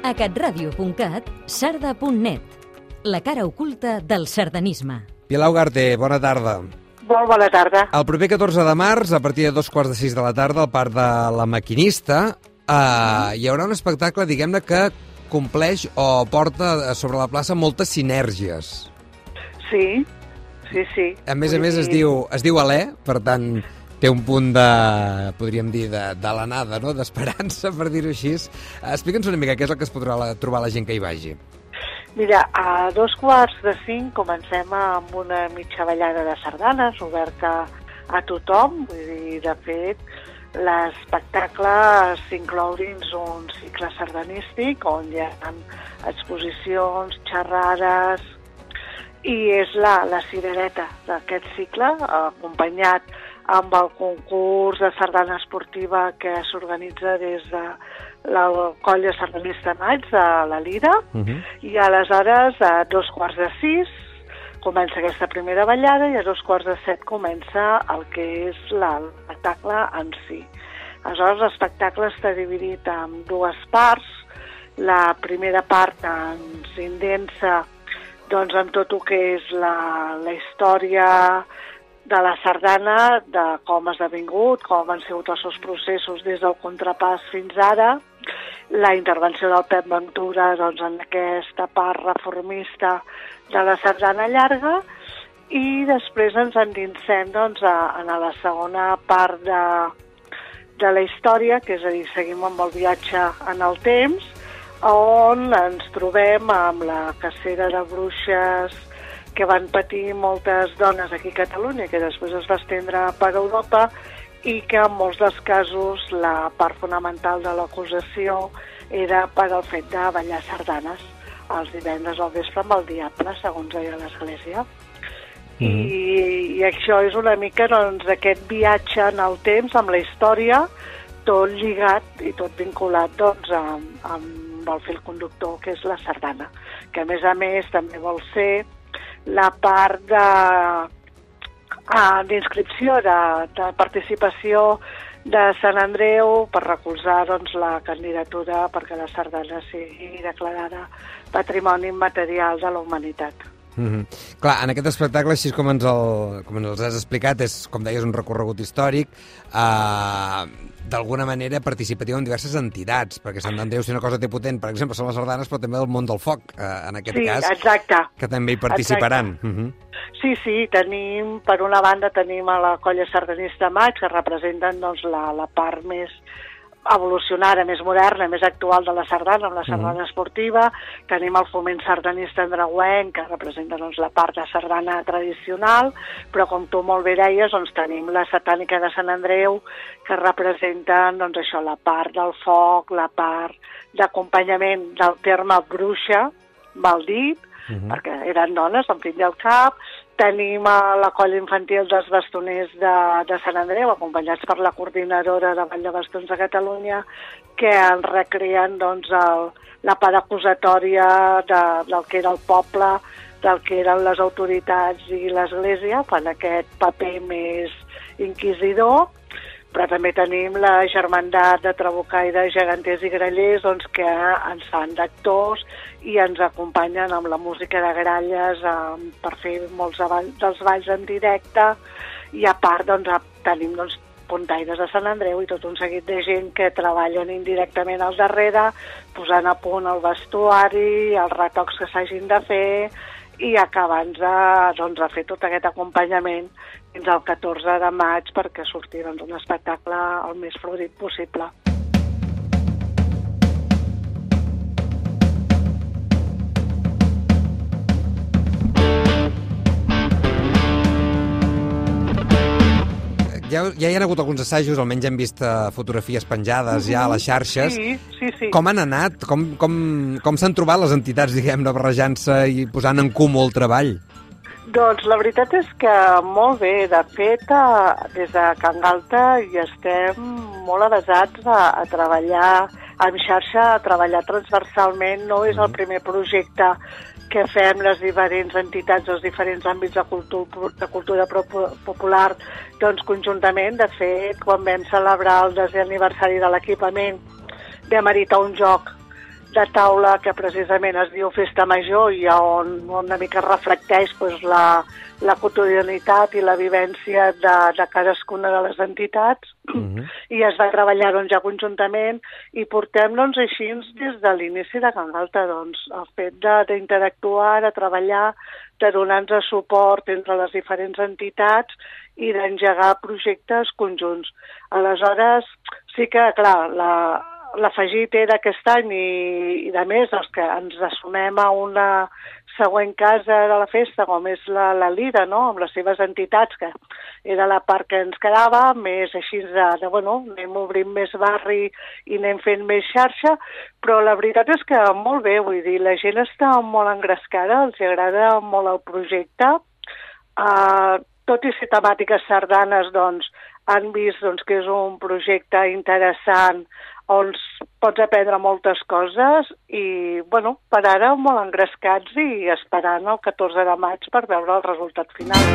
A catradio.cat, sarda.net, la cara oculta del sardanisme. Pilar Ugarte, bona tarda. Molt bona tarda. El proper 14 de març, a partir de 2:45 de la tarda, al Parc de la Maquinista, hi haurà un espectacle, diguem-ne, que compleix o porta sobre la plaça moltes sinèrgies. Sí. A més, es diu Alè, per tant, té un punt de, podríem dir, de l'anada, no?, d'esperança, per dir-ho així. Explica'ns una mica què és el que es podrà trobar la gent que hi vagi. Mira, a 4:45 comencem amb una mitja ballada de sardanes, oberta a tothom. Vull dir, de fet, l'espectacle s'inclou dins un cicle sardanístic on hi ha exposicions, xerrades, i és la cirereta d'aquest cicle, acompanyat amb el concurs de sardana esportiva que s'organitza des de la colla sardanista Maig de la Lira, i aleshores a 5:15 comença aquesta primera ballada i a 6:45 comença el que és l'espectacle en si. Aleshores l'espectacle està dividit en dues parts. La primera part ens indensa doncs amb tot el que és la història de la sardana, de com ha esdevingut, com han sigut els seus processos des del contrapàs fins ara, la intervenció del Pep Ventura doncs, en aquesta part reformista de la sardana llarga, i després ens endinsem doncs, en la segona part de la història, que és a dir, seguim amb el viatge en el temps, on ens trobem amb la cacera de bruixes que van patir moltes dones aquí a Catalunya, que després es va estendre per Europa, i que en molts dels casos la part fonamental de l'acusació era per al fet de ballar sardanes els divendres al vespre amb el diable, segons deia l'Església. I això és una mica doncs, aquest viatge en el temps, amb la història, tot lligat i tot vinculat doncs, amb el fil conductor, que és la sardana, que a més també vol ser la part d'inscripció, de participació de Sant Andreu per recolzar doncs, la candidatura perquè la sardana sigui declarada Patrimoni Immaterial de la Humanitat. Clar, en aquest espectacle, així com ens els has explicat, és, com deies, un recorregut històric, d'alguna manera participatiu en diverses entitats, perquè Sant Andreu, si una cosa té potent, per exemple, són les sardanes, però també el món del foc, en aquest cas, exacte. Que també hi participaran. Sí, tenim, per una banda, tenim a la colla sardanista Maig, que representen doncs, la part més evolucionada, més moderna, més actual de la sardana, amb la sardana esportiva. Tenim el foment sardanista andreuenc, que representa doncs, la part de sardana tradicional, però com tu molt bé deies, doncs, tenim la satànica de Sant Andreu, que representen doncs, això, la part del foc, la part d'acompanyament del terme bruixa, mal dit, perquè eren dones, en fin del cap. Tenim la colla infantil dels bastoners de Sant Andreu, acompanyats per la coordinadora de Ball de Bastons de Catalunya, que en recreen doncs, la part acusatòria del que era el poble, del que eren les autoritats i l'Església, fan aquest paper més inquisidor. Però també tenim la germandat de trabucaires, geganters i grallers, doncs, que ens fan d'actors i ens acompanyen amb la música de gralles per fer molts dels balls en directe. I a part doncs, tenim doncs, puntaires de Sant Andreu i tot un seguit de gent que treballen indirectament al darrere, posant a punt el vestuari, els retocs que s'hagin de fer, i acabant de fer tot aquest acompanyament fins al 14 de maig perquè surti doncs, un espectacle el més florit possible. Ja hi ha hagut alguns assajos, almenys hem vist fotografies penjades ja a les xarxes. Sí. Com han anat? Com s'han trobat les entitats, diguem-ne, barrejant-se i posant en comú el treball? Doncs la veritat és que molt bé. De fet, des de Can Galta hi estem molt avesats a treballar en xarxa, a treballar transversalment. No és el primer projecte que fem les diferents entitats dels diferents àmbits de cultura popular doncs, conjuntament. De fet, quan vam celebrar el 10è aniversari de l'equipament, vam editar un joc de taula que precisament es diu Festa Major i on una mica reflecteix doncs, la quotidianitat i la vivència de cadascuna de les entitats i es va treballar doncs, ja conjuntament i portem doncs, així des de l'inici de Can Galta doncs, el fet d'interactuar, de treballar, de donar-nos suport entre les diferents entitats i d'engegar projectes conjunts. Aleshores, sí que, clar, l'afegit era aquest any i de més, els que ens assumem a una següent casa de la festa, com és la Lira, no?, amb les seves entitats, que era la part que ens quedava, més així bueno, anem obrint més barri i anem fent més xarxa, però la veritat és que molt bé, vull dir, la gent està molt engrescada, els agrada molt el projecte, tot i ser temàtiques sardanes, doncs, han vist doncs, que és un projecte interessant on pots aprendre moltes coses i, bueno, per ara molt engrescats i esperant el 14 de maig per veure el resultat final.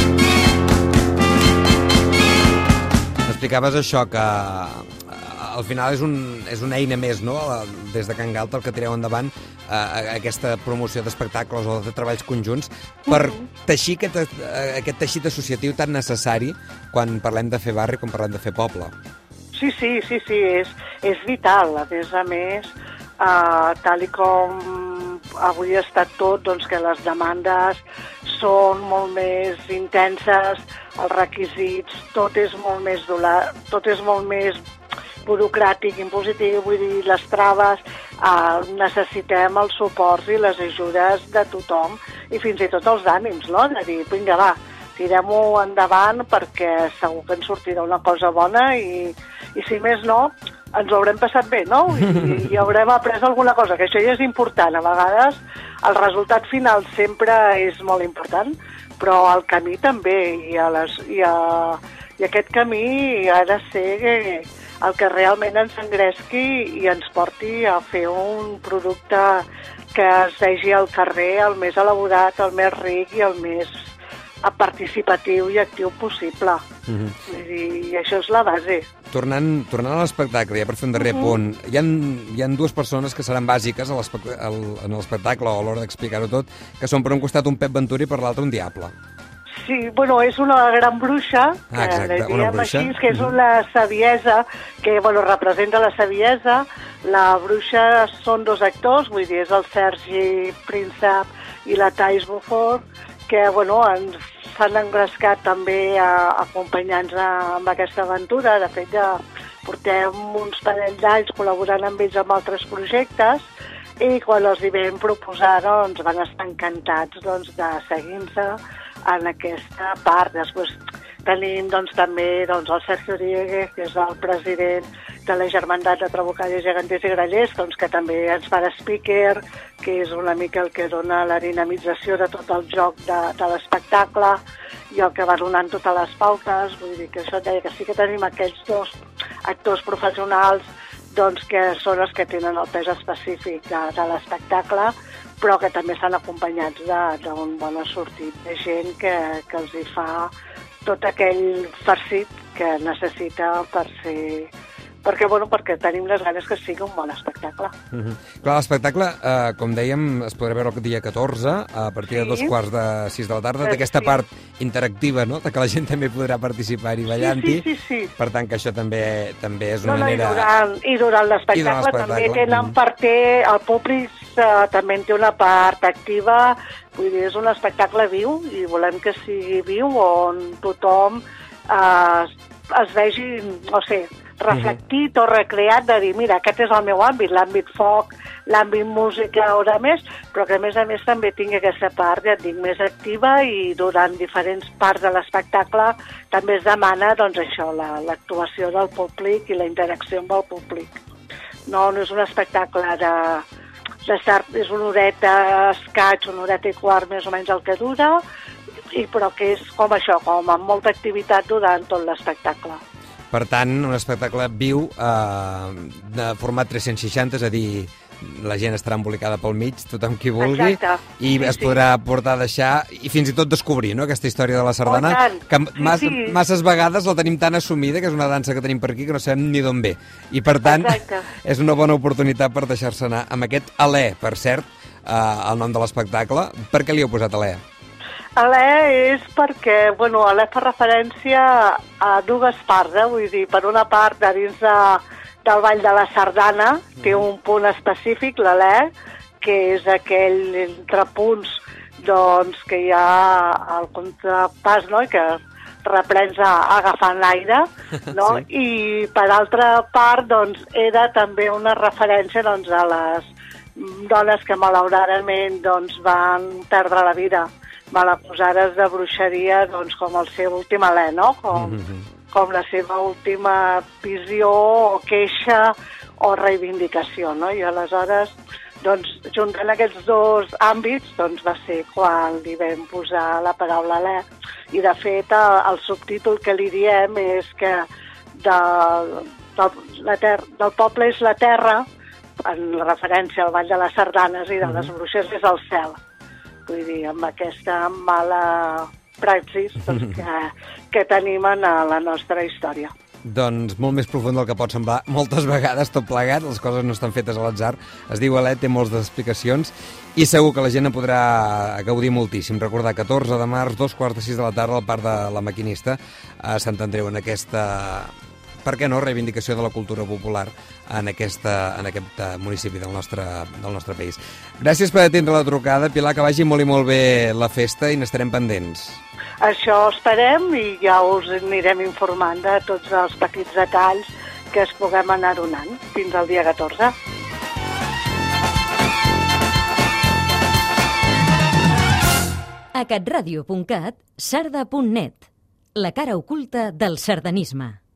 Explicaves això, que al final és una eina més, no?, des de Can Galta, el que tireu endavant aquesta promoció d'espectacles o de treballs conjunts per teixir aquest teixit associatiu tan necessari quan parlem de fer barri, quan parlem de fer poble. Sí, és vital. A més, tal i com avui ha estat tot, doncs que les demandes són molt més intenses, els requisits, tot és molt més burocràtic, impositiu, vull dir, les traves, necessitem els suports i les ajudes de tothom i fins i tot els ànims, no?, de dir, vinga, va, tirem-ho endavant perquè segur que ens sortirà una cosa bona i si més no, ens ho haurem passat bé, no? I haurem après alguna cosa, que això ja és important. A vegades el resultat final sempre és molt important, però el camí també, i aquest camí ha de ser el que realment ens engresqui i ens porti a fer un producte que es vegi al carrer el més elaborat, el més ric i el més participatiu i actiu possible. I això és la base. Tornant a l'espectacle, ja per fer un darrer punt, hi ha dues persones que seran bàsiques en l'espectacle o a l'hora d'explicar-ho tot, que són per un costat un Pep Venturi i per l'altre un diable. Sí, bueno, és una gran bruixa, que és una saviesa, que representa la saviesa. La bruixa són dos actors, vull dir, és el Sergi Príncep i la Thais Beaufort, que ens s'han engrescat també acompanyant-nos amb aquesta aventura. De fet, ja portem uns parell d'anys col·laborant amb ells en altres projectes i quan els hi vam proposar van estar encantats de seguir-se en aquesta part. Després tenim també el Sergio Dieguez, que és el president de la Germandat de Trabucalles, Geganters i Grallers, que també ens fa de speaker, que és una mica el que dona la dinamització de tot el joc de l'espectacle i el que va donant totes les pautes. Vull dir que això deia que sí que tenim aquells dos actors professionals que són els que tenen el pes específic de l'espectacle, però que també estan acompanyats d'un bon assortit de gent que els hi fa tot aquell farcit que necessita perquè tenim les ganes que sigui un bon espectacle. Clar, l'espectacle, com dèiem, es podrà veure el dia 14 a partir de 5:15 de la tarda, d'aquesta part interactiva, no?, de que la gent també podrà participar-hi ballant-hi. Sí. Per tant, que això també és una manera... I durant l'espectacle també tenen el públic també té una part activa, vull dir, és un espectacle viu i volem que sigui viu on tothom es vegi, no sé, reflectit o recreat de dir, mira, aquest és el meu àmbit, l'àmbit foc, l'àmbit música o de més, però que a més també tingui aquesta part, ja et dic, més activa i durant diferents parts de l'espectacle també es demana, això, l'actuació del públic i la interacció amb el públic. No és un espectacle és una horeta escaig, una horeta i quart més o menys el que dura, però que és com això, com amb molta activitat durant tot l'espectacle. Per tant, un espectacle viu de format 360, és a dir, la gent estarà embolicada pel mig, tothom qui vulgui, i es podrà portar a deixar i fins i tot descobrir, no?, aquesta història de la sardana, que masses vegades la tenim tan assumida, que és una dansa que tenim per aquí, que no sabem ni d'on ve. I, per tant, és una bona oportunitat per deixar-se anar amb aquest alè, per cert, el nom de l'espectacle. Per què li heu posat alè? Alè és perquè, alè fa referència a dues parts, vull dir, per una part, de dins del Ball de la Sardana, té un punt específic, l'alè, que és aquell entre punts, doncs, que hi ha el contrapàs, no?, i que reprens agafant l'aire, no? Sí. I per altra part, doncs, era també una referència, doncs, a les dones que malauradament, doncs, van perdre la vida malacusades de bruixeria, doncs, com el seu últim alè, no? Com la seva última visió o queixa o reivindicació, no? I aleshores, doncs, juntant aquests dos àmbits, doncs, va ser quan li vam posar la paraula alè. I, de fet, el subtítol que li diem és que del poble és la terra, en referència al Ball de les Sardanes, i de les bruixes és el cel. Vull dir, amb aquesta mala praxis que tenim en la nostra història. Doncs molt més profund del que pot semblar moltes vegades, tot plegat, les coses no estan fetes a l'atzar. Es diu alè, té moltes explicacions i segur que la gent en podrà gaudir moltíssim. Recordar, 14 de març, 2:45 de la tarda, al Parc de la Maquinista, a Sant Andreu, en aquesta, per què no, reivindicació de la cultura popular en aquest municipi del nostre país. Gràcies per atendre la trucada, Pilar, que vagi molt i molt bé la festa i n'estarem pendents. Això esperem i ja us anirem informant de tots els petits detalls que es puguem anar donant fins al dia 14. A catradio.cat, sarda.net, la cara oculta del sardanisme.